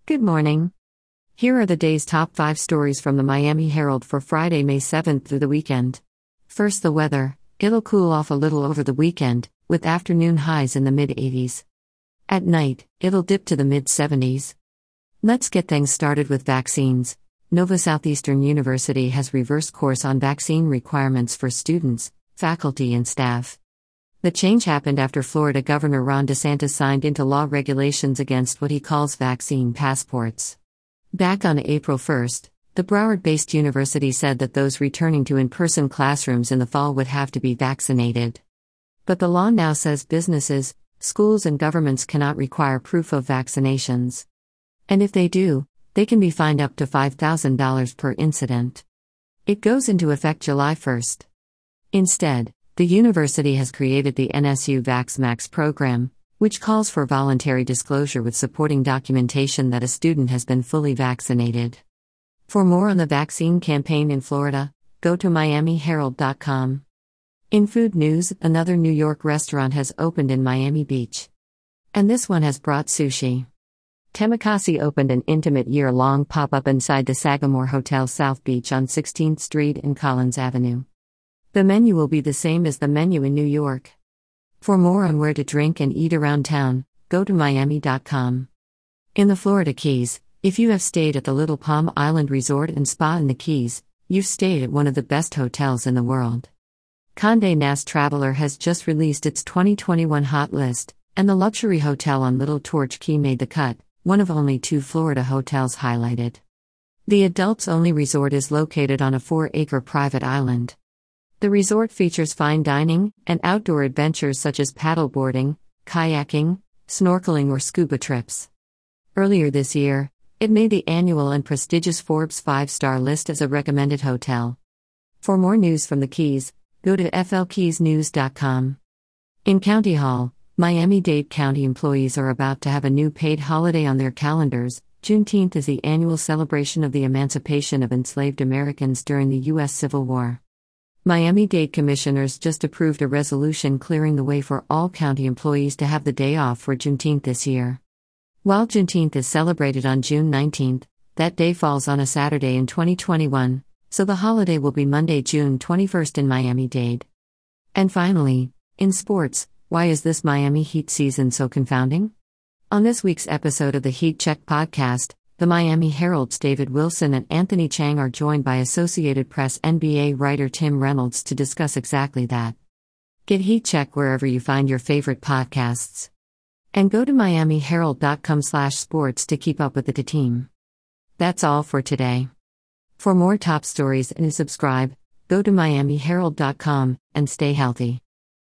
Good morning. Here are the day's top 5 stories from the Miami Herald for Friday, May 7th through the weekend. First, the weather. It'll cool off a little over the weekend, with afternoon highs in the mid-80s. At night, it'll dip to the mid-70s. Let's get things started with vaccines. Nova Southeastern University has reversed course on vaccine requirements for students, faculty, and staff. The change happened after Florida Governor Ron DeSantis signed into law regulations against what he calls vaccine passports. Back on April 1st, the Broward-based university said that those returning to in-person classrooms in the fall would have to be vaccinated. But the law now says businesses, schools, and governments cannot require proof of vaccinations. And if they do, they can be fined up to $5,000 per incident. It goes into effect July 1st. Instead, the university has created the NSU VaxMax program, which calls for voluntary disclosure with supporting documentation that a student has been fully vaccinated. For more on the vaccine campaign in Florida, go to MiamiHerald.com. In food news, another New York restaurant has opened in Miami Beach. And this one has brought sushi. Temakasi opened an intimate year-long pop-up inside the Sagamore Hotel South Beach on 16th Street and Collins Avenue. The menu will be the same as the menu in New York. For more on where to drink and eat around town, go to Miami.com. In the Florida Keys, if you have stayed at the Little Palm Island Resort and Spa in the Keys, you've stayed at one of the best hotels in the world. Condé Nast Traveler has just released its 2021 hot list, and the luxury hotel on Little Torch Key made the cut, one of only 2 Florida hotels highlighted. The adults-only resort is located on a 4-acre private island. The resort features fine dining and outdoor adventures such as paddleboarding, kayaking, snorkeling, or scuba trips. Earlier this year, it made the annual and prestigious Forbes 5-star list as a recommended hotel. For more news from the Keys, go to flkeysnews.com. In County Hall, Miami-Dade County employees are about to have a new paid holiday on their calendars. Juneteenth is the annual celebration of the emancipation of enslaved Americans during the U.S. Civil War. Miami-Dade commissioners just approved a resolution clearing the way for all county employees to have the day off for Juneteenth this year. While Juneteenth is celebrated on June 19th, that day falls on a Saturday in 2021, so the holiday will be Monday, June 21st in Miami-Dade. And finally, in sports, why is this Miami Heat season so confounding? On this week's episode of the Heat Check podcast, the Miami Herald's David Wilson and Anthony Chang are joined by Associated Press NBA writer Tim Reynolds to discuss exactly that. Get Heat Check wherever you find your favorite podcasts. And go to MiamiHerald.com/sports to keep up with the team. That's all for today. For more top stories and to subscribe, go to MiamiHerald.com and stay healthy.